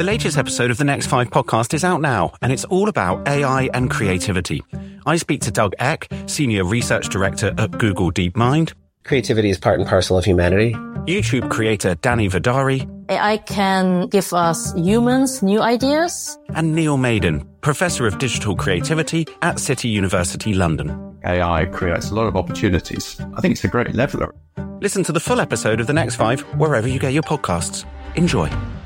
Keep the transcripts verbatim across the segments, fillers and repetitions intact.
The latest episode of the Next Five podcast is out now, and it's all about A I and creativity. I speak to Doug Eck, Senior Research Director at Google DeepMind. Creativity is part and parcel of humanity. YouTube creator Danny Vidari. A I can give us humans new ideas. And Neil Maiden, Professor of Digital Creativity at City University London. A I creates a lot of opportunities. I think it's a great leveller. Listen to the full episode of The Next Five wherever you get your podcasts. Enjoy.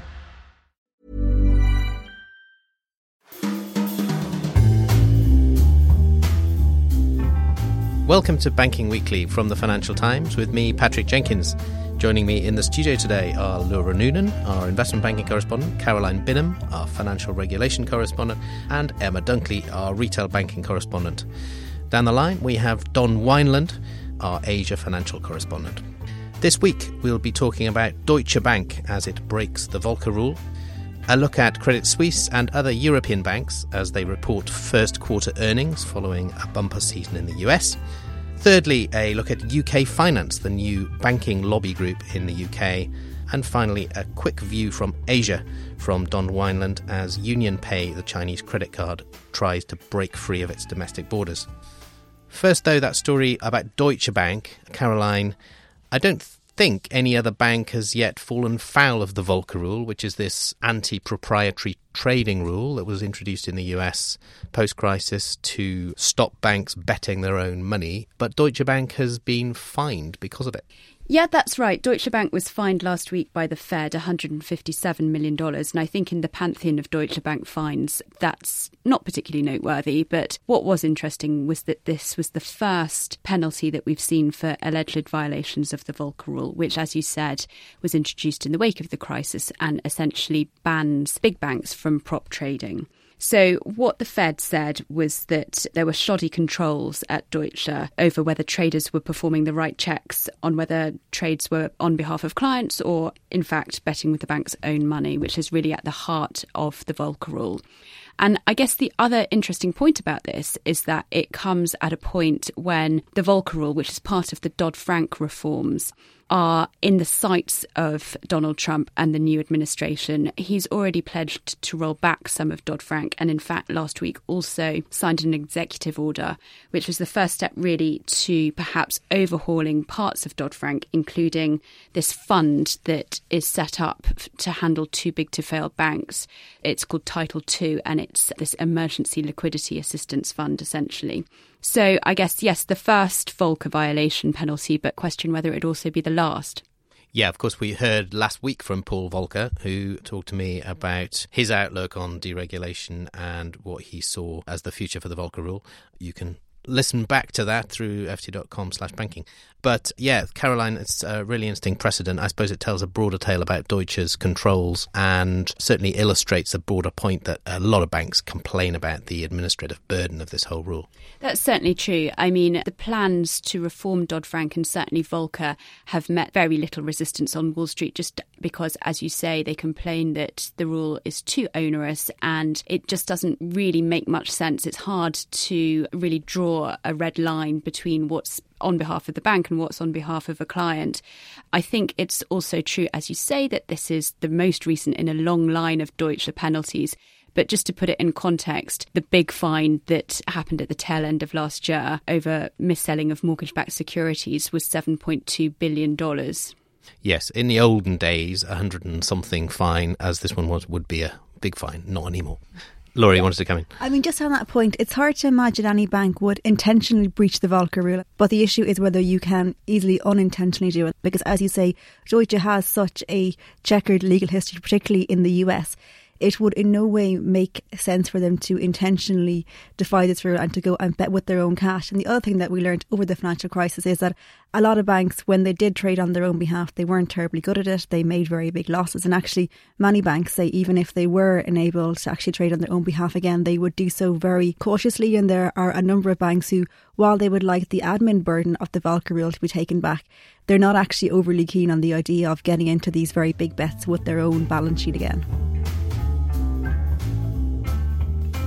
Welcome to Banking Weekly from the Financial Times with me, Patrick Jenkins. Joining me in the studio today are Laura Noonan, our investment banking correspondent, Caroline Binham, our financial regulation correspondent, and Emma Dunkley, our retail banking correspondent. Down the line, we have Don Wineland, our Asia financial correspondent. This week, we'll be talking about Deutsche Bank as it breaks the Volcker rule, a look at Credit Suisse and other European banks as they report first quarter earnings following a bumper season in the U S. Thirdly, a look at U K Finance, the new banking lobby group in the U K. And finally, a quick view from Asia from Don Wineland as UnionPay, the Chinese credit card, tries to break free of its domestic borders. First, though, that story about Deutsche Bank. Caroline, I don't think any other bank has yet fallen foul of the Volcker rule, which is this anti-proprietary trading rule that was introduced in the U S post-crisis to stop banks betting their own money. But Deutsche Bank has been fined because of it. Yeah, that's right. Deutsche Bank was fined last week by the Fed one hundred fifty-seven million dollars. And I think in the pantheon of Deutsche Bank fines, that's not particularly noteworthy. But what was interesting was that this was the first penalty that we've seen for alleged violations of the Volcker rule, which, as you said, was introduced in the wake of the crisis and essentially bans big banks from prop trading. So what the Fed said was that there were shoddy controls at Deutsche over whether traders were performing the right checks on whether trades were on behalf of clients or, in fact, betting with the bank's own money, which is really at the heart of the Volcker rule. And I guess the other interesting point about this is that it comes at a point when the Volcker rule, which is part of the Dodd-Frank reforms, are in the sights of Donald Trump and the new administration. He's already pledged to roll back some of Dodd-Frank and, in fact, last week also signed an executive order, which was the first step really to perhaps overhauling parts of Dodd-Frank, including this fund that is set up to handle too big to fail banks. It's called Title two, and it's this emergency liquidity assistance fund, essentially. So I guess, yes, the first Volcker violation penalty, but question whether it would also be the last. Yeah, of course, we heard last week from Paul Volcker, who talked to me about his outlook on deregulation and what he saw as the future for the Volcker rule. You can listen back to that through ft.com slash banking. But yeah, Caroline, it's a really interesting precedent. I suppose it tells a broader tale about Deutsche's controls and certainly illustrates a broader point that a lot of banks complain about the administrative burden of this whole rule. That's certainly true. I mean, the plans to reform Dodd-Frank and certainly Volcker have met very little resistance on Wall Street, just because, as you say, they complain that the rule is too onerous and it just doesn't really make much sense. It's hard to really draw a red line between what's on behalf of the bank and what's on behalf of a client. I think it's also true, as you say, that this is the most recent in a long line of Deutsche penalties. But just to put it in context, the big fine that happened at the tail end of last year over mis-selling of mortgage-backed securities was seven point two billion dollars. Yes, in the olden days, a hundred and something fine, as this one was, would be a big fine. Not anymore. Laura, you wanted to come in? I mean, just on that point, it's hard to imagine any bank would intentionally breach the Volcker rule. But the issue is whether you can easily unintentionally do it. Because, as you say, Deutsche has such a checkered legal history, particularly in the U S. It would in no way make sense for them to intentionally defy this rule and to go and bet with their own cash. And the other thing that we learned over the financial crisis is that a lot of banks, when they did trade on their own behalf, they weren't terribly good at it. They made very big losses. And actually, many banks say even if they were enabled to actually trade on their own behalf again, they would do so very cautiously. And there are a number of banks who, while they would like the admin burden of the Volcker rule to be taken back, they're not actually overly keen on the idea of getting into these very big bets with their own balance sheet again.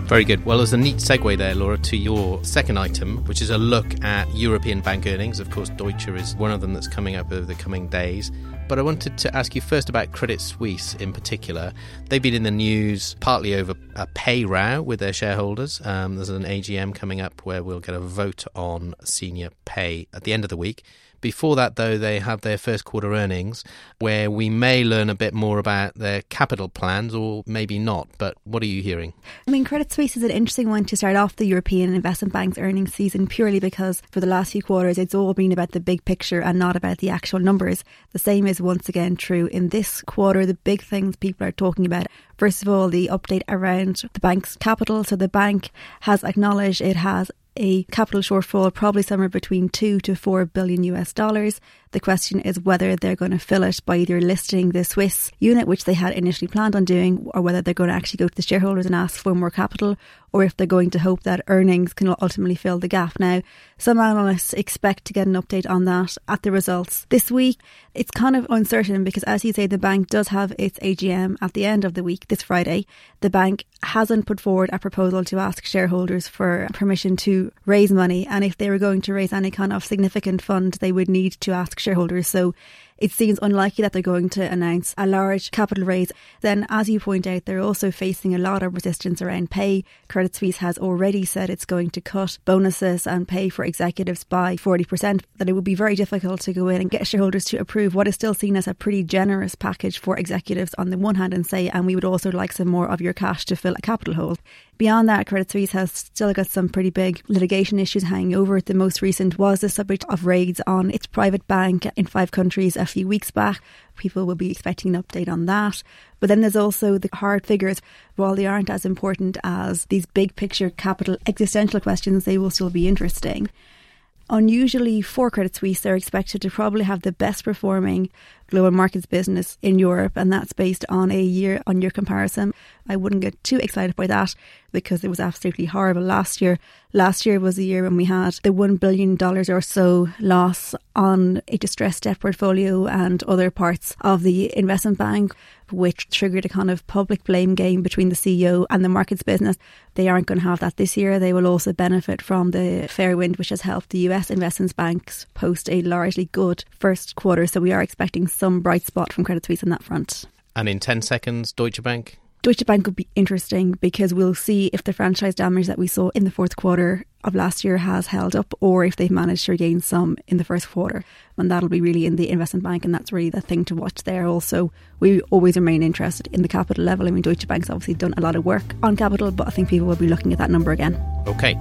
Very good. Well, there's a neat segue there, Laura, to your second item, which is a look at European bank earnings. Of course, Deutsche is one of them that's coming up over the coming days. But I wanted to ask you first about Credit Suisse in particular. They've been in the news partly over a pay row with their shareholders. Um, there's an A G M coming up where we'll get a vote on senior pay at the end of the week. Before that, though, they have their first quarter earnings where we may learn a bit more about their capital plans or maybe not. But what are you hearing? I mean, Credit Suisse is an interesting one to start off the European investment bank's earnings season purely because for the last few quarters it's all been about the big picture and not about the actual numbers. The same is once again true in this quarter. The big things people are talking about, first of all, the update around the bank's capital. So the bank has acknowledged it has a capital shortfall, probably somewhere between two to four billion US dollars. The question is whether they're going to fill it by either listing the Swiss unit, which they had initially planned on doing, or whether they're going to actually go to the shareholders and ask for more capital, or if they're going to hope that earnings can ultimately fill the gap. Now, some analysts expect to get an update on that at the results this week. It's kind of uncertain because, as you say, the bank does have its A G M at the end of the week, this Friday. The bank hasn't put forward a proposal to ask shareholders for permission to raise money, and if they were going to raise any kind of significant fund, they would need to ask shareholders. So it seems unlikely that they're going to announce a large capital raise. Then, as you point out, they're also facing a lot of resistance around pay. Credit Suisse has already said it's going to cut bonuses and pay for executives by forty percent, that it would be very difficult to go in and get shareholders to approve what is still seen as a pretty generous package for executives on the one hand and say, and we would also like some more of your cash to fill a capital hole. Beyond that, Credit Suisse has still got some pretty big litigation issues hanging over it. The most recent was the subject of raids on its private bank in five countries a few weeks back. People will be expecting an update on that. But then there's also the hard figures. While they aren't as important as these big picture capital existential questions, they will still be interesting. Unusually for Credit Suisse, they're expected to probably have the best performing global markets business in Europe, and that's based on a year-on-year comparison. I wouldn't get too excited by that because it was absolutely horrible last year. Last year was the year when we had the one billion dollars or so loss on a distressed debt portfolio and other parts of the investment bank, which triggered a kind of public blame game between the C E O and the markets business. They aren't going to have that this year. They will also benefit from the fair wind, which has helped the U S investment banks post a largely good first quarter. So we are expecting some bright spot from Credit Suisse on that front. And in ten seconds, Deutsche Bank? Deutsche Bank would be interesting because we'll see if the franchise damage that we saw in the fourth quarter of last year has held up or if they've managed to regain some in the first quarter. And that'll be really in the investment bank, and that's really the thing to watch there. Also, we always remain interested in the capital level. I mean, Deutsche Bank's obviously done a lot of work on capital, but I think people will be looking at that number again. Okay.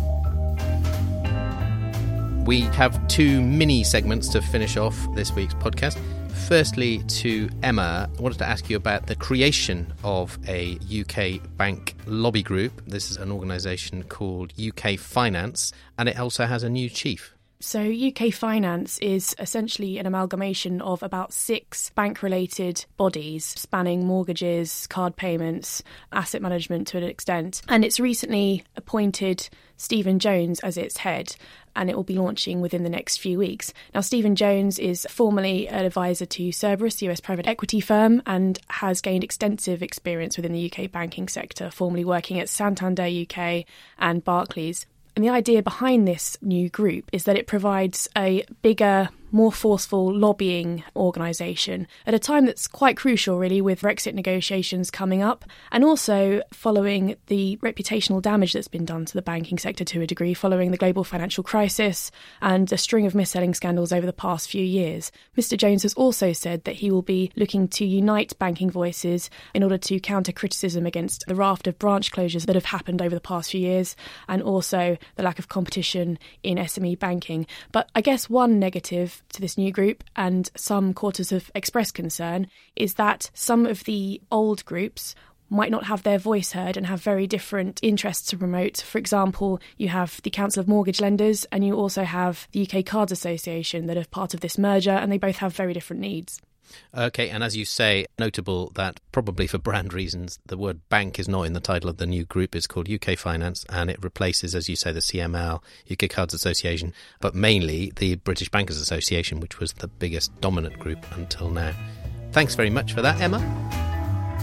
We have two mini segments to finish off this week's podcast. Firstly, to Emma, I wanted to ask you about the creation of a U K bank lobby group. This is an organisation called U K Finance, and it also has a new chief. So U K Finance is essentially an amalgamation of about six bank-related bodies spanning mortgages, card payments, asset management to an extent. And it's recently appointed Stephen Jones as its head, and it will be launching within the next few weeks. Now, Stephen Jones is formerly an advisor to Cerberus, the U S private equity firm, and has gained extensive experience within the U K banking sector, formerly working at Santander U K and Barclays. And the idea behind this new group is that it provides a bigger, more forceful lobbying organisation at a time that's quite crucial, really, with Brexit negotiations coming up, and also following the reputational damage that's been done to the banking sector to a degree following the global financial crisis and a string of mis-selling scandals over the past few years. Mister Jones has also said that he will be looking to unite banking voices in order to counter criticism against the raft of branch closures that have happened over the past few years, and also the lack of competition in S M E banking. But I guess one negative to this new group, and some quarters have expressed concern, is that some of the old groups might not have their voice heard and have very different interests to promote. For example, you have the Council of Mortgage Lenders and you also have the U K Cards Association that are part of this merger, and they both have very different needs. Okay, and as you say, notable that probably for brand reasons, the word bank is not in the title of the new group. It's called U K Finance, and it replaces, as you say, the C M L, U K Cards Association, but mainly the British Bankers Association, which was the biggest dominant group until now. Thanks very much for that, Emma.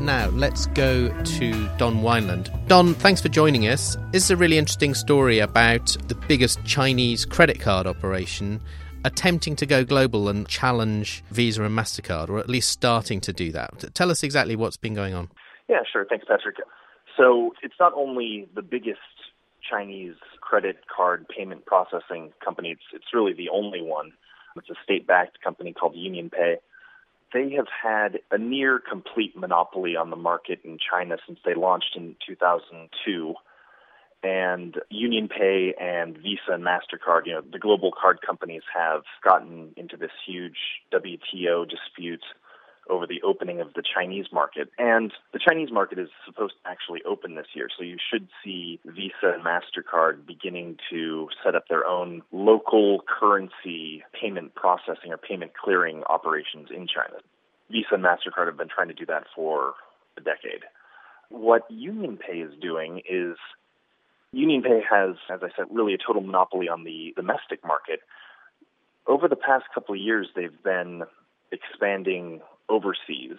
Now, let's go to Don Wineland. Don, thanks for joining us. This is a really interesting story about the biggest Chinese credit card operation attempting to go global and challenge Visa and MasterCard, or at least starting to do that. Tell us exactly what's been going on. Yeah, sure. Thanks, Patrick. So it's not only the biggest Chinese credit card payment processing company, it's, it's really the only one. It's a state-backed company called UnionPay. They have had a near complete monopoly on the market in China since they launched in two thousand two. And UnionPay and Visa and MasterCard, you know, the global card companies have gotten into this huge W T O dispute over the opening of the Chinese market. And the Chinese market is supposed to actually open this year, so you should see Visa and MasterCard beginning to set up their own local currency payment processing or payment clearing operations in China. Visa and MasterCard have been trying to do that for a decade. What UnionPay is doing is UnionPay has, as I said, really a total monopoly on the domestic market. Over the past couple of years, they've been expanding overseas.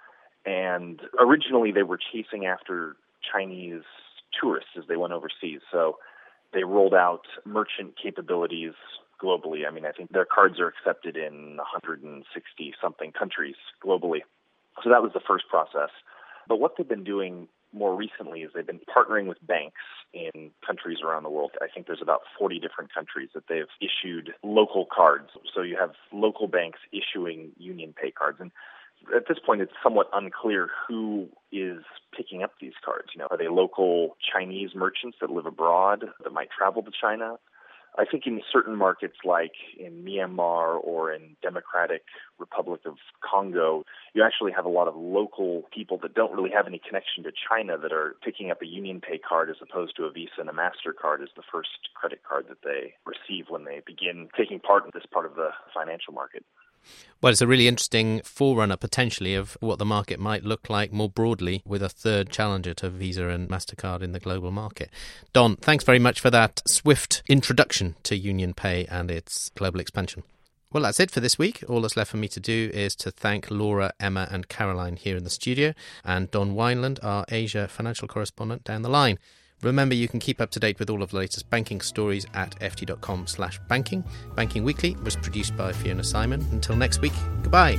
And originally they were chasing after Chinese tourists as they went overseas. So they rolled out merchant capabilities globally. I mean, I think their cards are accepted in one hundred sixty something countries globally. So that was the first process. But what they've been doing more recently is they've been partnering with banks in countries around the world. I think there's about forty different countries that they've issued local cards. So you have local banks issuing UnionPay cards. And at this point, it's somewhat unclear who is picking up these cards. You know, are they local Chinese merchants that live abroad that might travel to China? I think in certain markets like in Myanmar or in Democratic Republic of Congo, you actually have a lot of local people that don't really have any connection to China that are picking up a UnionPay card as opposed to a Visa and a MasterCard as the first credit card that they receive when they begin taking part in this part of the financial market. Well, it's a really interesting forerunner, potentially, of what the market might look like more broadly with a third challenger to Visa and MasterCard in the global market. Don, thanks very much for that swift introduction to UnionPay and its global expansion. Well, that's it for this week. All that's left for me to do is to thank Laura, Emma and Caroline here in the studio, and Don Wineland, our Asia financial correspondent, down the line. Remember, you can keep up to date with all of the latest banking stories at ft.com slash banking. Banking Weekly was produced by Fiona Simon. Until next week, goodbye.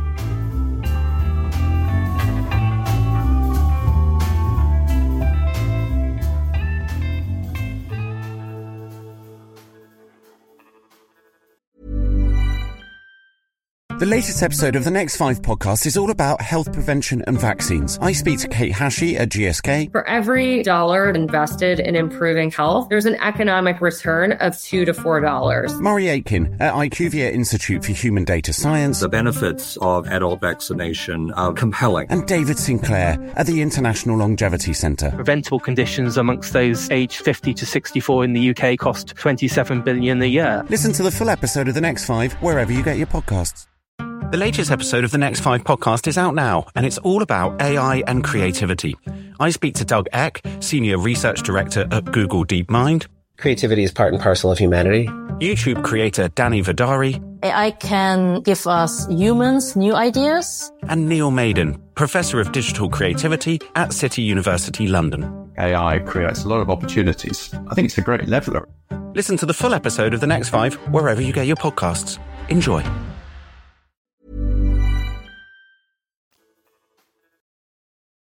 The latest episode of the Next Five podcast is all about health prevention and vaccines. I speak to Kate Hashey at G S K. For every dollar invested in improving health, there's an economic return of two to four dollars. Murray Aitken at IQVIA Institute for Human Data Science. The benefits of adult vaccination are compelling. And David Sinclair at the International Longevity Centre. Preventable conditions amongst those aged fifty to sixty-four in the U K cost twenty-seven billion dollars a year. Listen to the full episode of The Next Five wherever you get your podcasts. The latest episode of The Next Five podcast is out now, and it's all about A I and creativity. I speak to Doug Eck, Senior Research Director at Google DeepMind. Creativity is part and parcel of humanity. YouTube creator Danny Vidari. A I can give us humans new ideas. And Neil Maiden, Professor of Digital Creativity at City University London. A I creates a lot of opportunities. I think it's a great leveler. Listen to the full episode of The Next Five wherever you get your podcasts. Enjoy.